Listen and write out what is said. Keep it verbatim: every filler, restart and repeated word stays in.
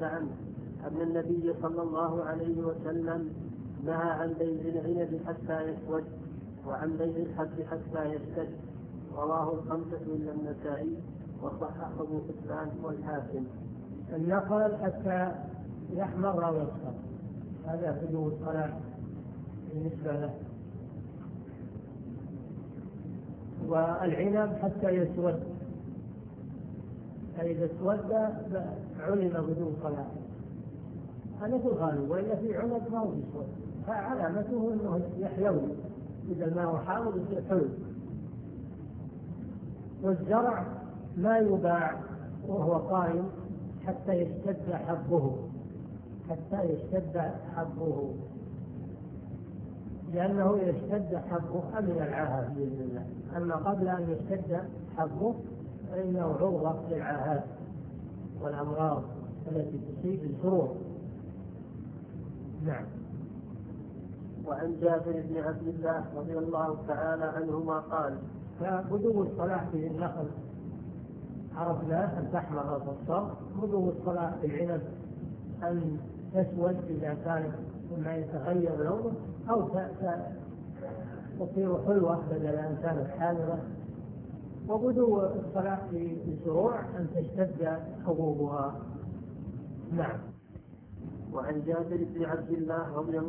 عنه أن النبي صلى الله عليه وسلم نهى عن بيع العنب حتى يسود وعن بيع الحب حتى يشتد. رواه الخمسة إلا النسائي وصححه ابن حبان والحاكم. النخل حتى يحمر أو يصفر، هذا بدو الصلاة بالنسبة له. والعنب حتى يسود، فإذا اسود علم بدو صلاة. هذا في الغالب، وإلا في عنب ما هو يسود، فعلامته أنه يحلو، إذا الماء حامض يصير حلو. والزرع ما يباع وهو قائم حتى يشتد حبه، حتى يشتد حبه، لأنه يشتد حبه أمن العاهات بإذن الله. أما قبل أن يشتد حبه فإنه عرضة للعاهات والأمراض التي تصيب الفروع. نعم. وعن جابر بن عبد الله رضي الله تعالى عنهما قال: فبدو الصلاة في النخل عرفنا أن تحمر أو تصفر، بدو الصلاة في العنب أن تسود إذا كانت ثم يتغير لونه أو تصير حلوة بدل أن كانت حامرة. وبدو الصلاة في الزروع أن تشتد حبوبها. نعم. وعن جابر بن عبد الله رضي الله